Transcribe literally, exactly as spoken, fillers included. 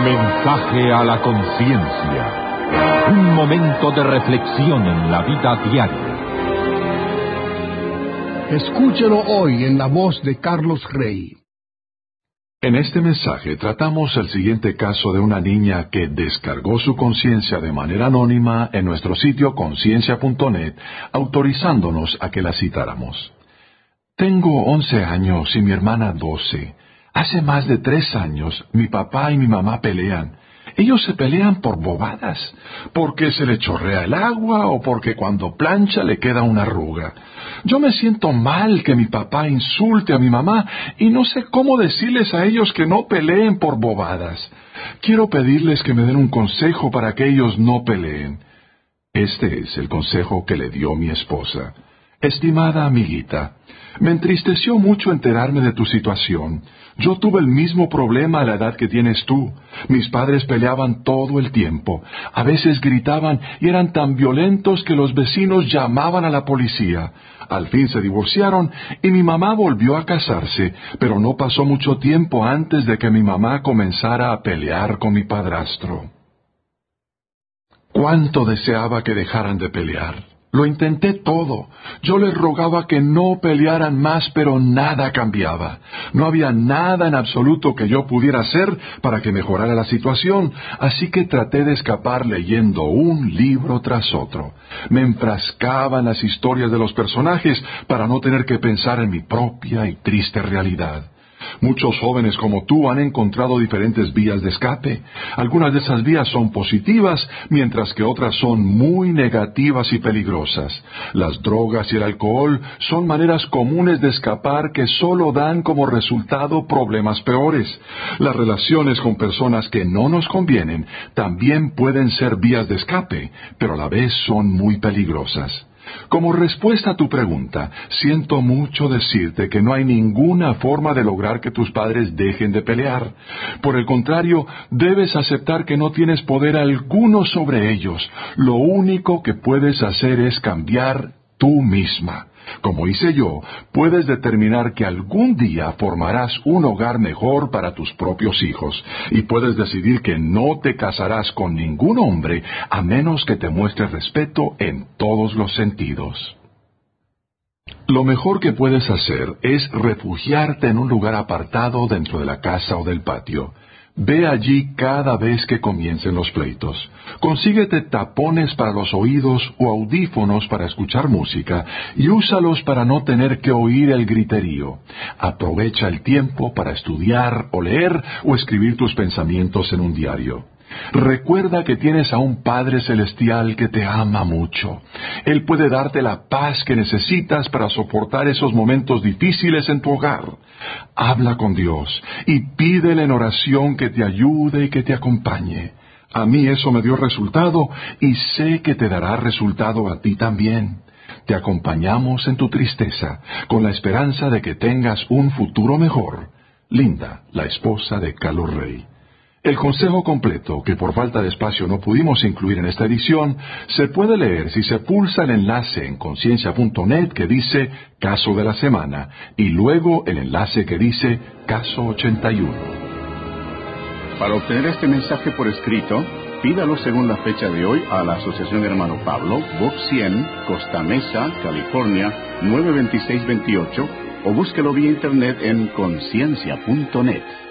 Mensaje a la conciencia. Un momento de reflexión en la vida diaria. Escúchelo hoy en la voz de Carlos Rey. En este mensaje tratamos el siguiente caso de una niña que descargó su conciencia de manera anónima en nuestro sitio conciencia punto net, autorizándonos a que la citáramos. Tengo once años y mi hermana doce. Hace más de tres años mi papá y mi mamá pelean. Ellos se pelean por bobadas, porque se le chorrea el agua o porque cuando plancha le queda una arruga. Yo me siento mal que mi papá insulte a mi mamá y no sé cómo decirles a ellos que no peleen por bobadas. Quiero pedirles que me den un consejo para que ellos no peleen. Este es el consejo que le dio mi esposa. Estimada amiguita, me entristeció mucho enterarme de tu situación. Yo tuve el mismo problema a la edad que tienes tú. Mis padres peleaban todo el tiempo. A veces gritaban y eran tan violentos que los vecinos llamaban a la policía. Al fin se divorciaron y mi mamá volvió a casarse, pero no pasó mucho tiempo antes de que mi mamá comenzara a pelear con mi padrastro. Cuánto deseaba que dejaran de pelear. Lo intenté todo. Yo les rogaba que no pelearan más, pero nada cambiaba. No había nada en absoluto que yo pudiera hacer para que mejorara la situación, así que traté de escapar leyendo un libro tras otro. Me enfrascaba en las historias de los personajes para no tener que pensar en mi propia y triste realidad. Muchos jóvenes como tú han encontrado diferentes vías de escape. Algunas de esas vías son positivas, mientras que otras son muy negativas y peligrosas. Las drogas y el alcohol son maneras comunes de escapar que solo dan como resultado problemas peores. Las relaciones con personas que no nos convienen también pueden ser vías de escape, pero a la vez son muy peligrosas. Como respuesta a tu pregunta, siento mucho decirte que no hay ninguna forma de lograr que tus padres dejen de pelear. Por el contrario, debes aceptar que no tienes poder alguno sobre ellos. Lo único que puedes hacer es cambiar tú misma. Como hice yo, puedes determinar que algún día formarás un hogar mejor para tus propios hijos, y puedes decidir que no te casarás con ningún hombre a menos que te muestre respeto en todos los sentidos. Lo mejor que puedes hacer es refugiarte en un lugar apartado dentro de la casa o del patio. Ve allí cada vez que comiencen los pleitos. Consíguete tapones para los oídos o audífonos para escuchar música y úsalos para no tener que oír el griterío. Aprovecha el tiempo para estudiar o leer o escribir tus pensamientos en un diario. Recuerda que tienes a un Padre Celestial que te ama mucho. Él puede darte la paz que necesitas para soportar esos momentos difíciles en tu hogar. Habla con Dios y pídele en oración que te ayude y que te acompañe. A mí eso me dio resultado y sé que te dará resultado a ti también. Te acompañamos en tu tristeza, con la esperanza de que tengas un futuro mejor. Linda, la esposa de Carlos Rey. El consejo completo, que por falta de espacio no pudimos incluir en esta edición, se puede leer si se pulsa el enlace en conciencia punto net que dice Caso de la Semana, y luego el enlace que dice Caso ochenta y uno. Para obtener este mensaje por escrito, pídalo según la fecha de hoy a la Asociación Hermano Pablo, Box cien, Costa Mesa, California, nueve dos seis dos ocho, o búsquelo vía internet en conciencia punto net.